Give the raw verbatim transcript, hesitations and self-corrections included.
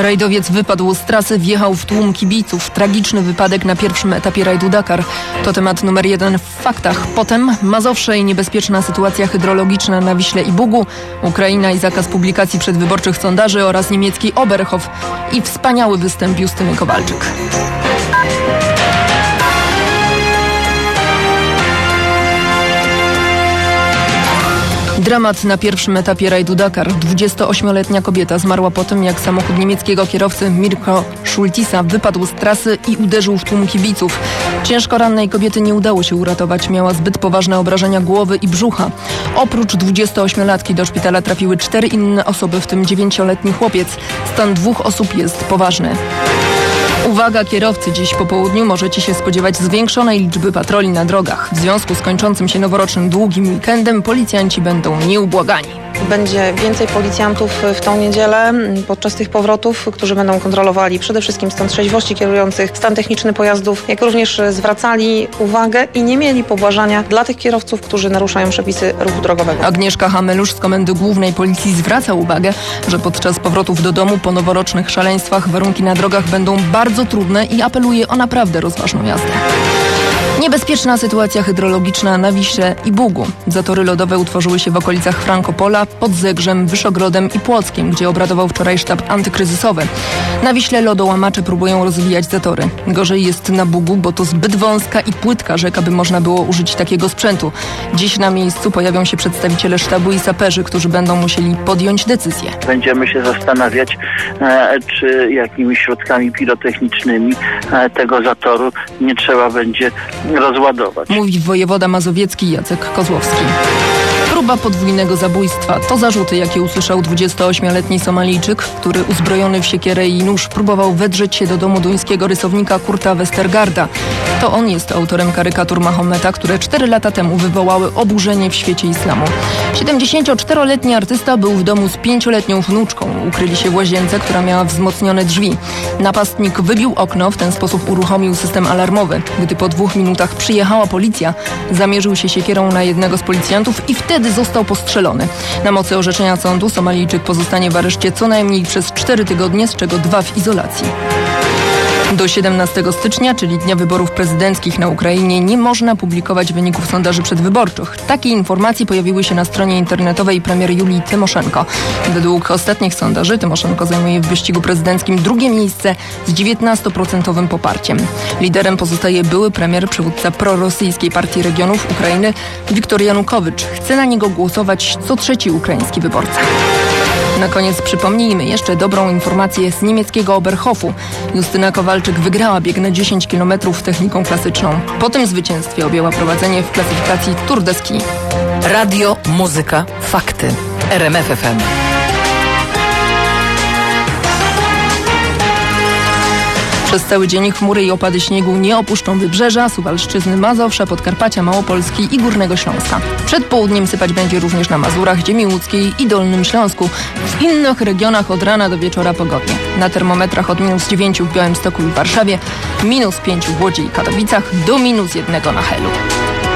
Rajdowiec wypadł z trasy, wjechał w tłum kibiców. Tragiczny wypadek na pierwszym etapie rajdu Dakar. To temat numer jeden w faktach. Potem Mazowsze i niebezpieczna sytuacja hydrologiczna na Wiśle i Bugu, Ukraina i zakaz publikacji przedwyborczych sondaży oraz niemiecki Oberhof i wspaniały występ Justyny Kowalczyk. Dramat na pierwszym etapie rajdu Dakar. dwudziestoośmioletnia kobieta zmarła po tym, jak samochód niemieckiego kierowcy Mirko Schultisa wypadł z trasy i uderzył w tłum kibiców. Ciężko rannej kobiety nie udało się uratować. Miała zbyt poważne obrażenia głowy i brzucha. Oprócz dwudziestoośmiolatki do szpitala trafiły cztery inne osoby, w tym dziewięcioletni chłopiec. Stan dwóch osób jest poważny. Uwaga kierowcy, dziś po południu możecie się spodziewać zwiększonej liczby patroli na drogach. W związku z kończącym się noworocznym długim weekendem policjanci będą nieubłagani. Będzie więcej policjantów w tą niedzielę podczas tych powrotów, którzy będą kontrolowali przede wszystkim stan trzeźwości kierujących, stan techniczny pojazdów, jak również zwracali uwagę i nie mieli pobłażania dla tych kierowców, którzy naruszają przepisy ruchu drogowego. Agnieszka Hamelusz z Komendy Głównej Policji zwraca uwagę, że podczas powrotów do domu po noworocznych szaleństwach warunki na drogach będą bardzo trudne i apeluje o naprawdę rozważną jazdę. Niebezpieczna sytuacja hydrologiczna na Wiśle i Bugu. Zatory lodowe utworzyły się w okolicach Frankopola, pod Zegrzem, Wyszogrodem i Płockiem, gdzie obradował wczoraj sztab antykryzysowy. Na Wiśle lodołamacze próbują rozwijać zatory. Gorzej jest na Bugu, bo to zbyt wąska i płytka rzeka, by można było użyć takiego sprzętu. Dziś na miejscu pojawią się przedstawiciele sztabu i saperzy, którzy będą musieli podjąć decyzję. Będziemy się zastanawiać, e, czy jakimiś środkami pirotechnicznymi e, tego zatoru nie trzeba będzie rozładować. Mówi wojewoda mazowiecki Jacek Kozłowski. Próba podwójnego zabójstwa to zarzuty, jakie usłyszał dwudziestoośmioletni Somalijczyk, który uzbrojony w siekierę i nóż próbował wedrzeć się do domu duńskiego rysownika Kurta Westergarda. To on jest autorem karykatur Mahometa, które cztery lata temu wywołały oburzenie w świecie islamu. siedemdziesięcioczteroletni artysta był w domu z pięcioletnią wnuczką. Ukryli się w łazience, która miała wzmocnione drzwi. Napastnik wybił okno, w ten sposób uruchomił system alarmowy. Gdy po dwóch minutach przyjechała policja, zamierzył się siekierą na jednego z policjantów i wtedy został postrzelony. Na mocy orzeczenia sądu Somalijczyk pozostanie w areszcie co najmniej przez cztery tygodnie, z czego dwa w izolacji. Do siedemnastego stycznia, czyli dnia wyborów prezydenckich na Ukrainie, nie można publikować wyników sondaży przedwyborczych. Takie informacje pojawiły się na stronie internetowej premier Julii Tymoszenko. Według ostatnich sondaży Tymoszenko zajmuje w wyścigu prezydenckim drugie miejsce z dziewiętnastoprocentowym poparciem. Liderem pozostaje były premier, przywódca prorosyjskiej partii regionów Ukrainy Wiktor Janukowycz. Chce na niego głosować co trzeci ukraiński wyborca. Na koniec przypomnijmy jeszcze dobrą informację z niemieckiego Oberhofu. Justyna Kowalczyk wygrała bieg na dziesięć kilometrów techniką klasyczną. Po tym zwycięstwie objęła prowadzenie w klasyfikacji Tour de Ski. Radio, muzyka, fakty. R M F F M. Przez cały dzień chmury i opady śniegu nie opuszczą Wybrzeża, Suwalszczyzny, Mazowsza, Podkarpacia, Małopolski i Górnego Śląska. Przed południem sypać będzie również na Mazurach, Ziemi Łódzkiej i Dolnym Śląsku. W innych regionach od rana do wieczora pogodnie. Na termometrach od minus dziewięciu w Białymstoku i Warszawie, minus pięciu w Łodzi i Katowicach, do minus jednego na Helu.